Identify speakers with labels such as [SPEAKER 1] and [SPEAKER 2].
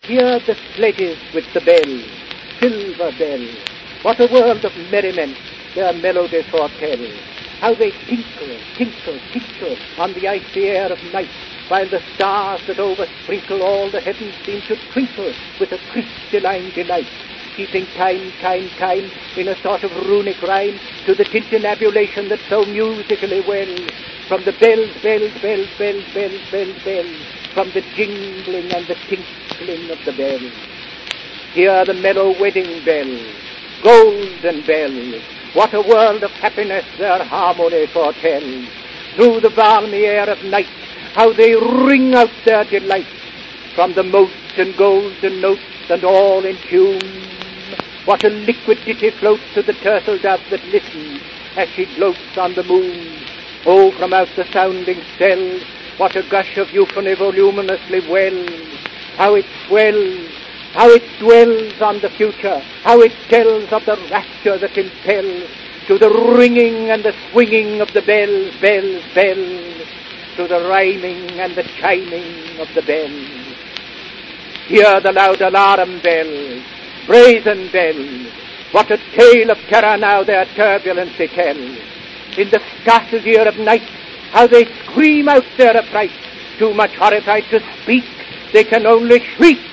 [SPEAKER 1] Hear the sledges with the bells, silver bells. What a world of merriment their melodies foretell. How they tinkle, tinkle, tinkle on the icy air of night, while the stars that oversprinkle all the heavens seem to twinkle with a crystalline delight, keeping time, time, time in a sort of runic rhyme to the tintinnabulation that so musically wells from the bells, bells, bells, bells, bells, bells, bells, from the jingling and the tinkling of the bells. Hear the mellow wedding bells, golden bells. What a world of happiness their harmony foretells. Through the balmy air of night, how they ring out their delight, from the motes and golden notes and all in tune. What a liquid ditty floats to the turtle dove that listens as she gloats on the moon. Oh, from out the sounding cells, what a gush of euphony voluminously wells. How it swells, how it dwells on the future, how it tells of the rapture that impels to the ringing and the swinging of the bells, bells, bells, to the rhyming and the chiming of the bells. Hear the loud alarm bells, brazen bells. What a tale of terror now their turbulency tells. In the scarce's ear of night, how they scream out their affright. Too much horrified to speak, they can only shriek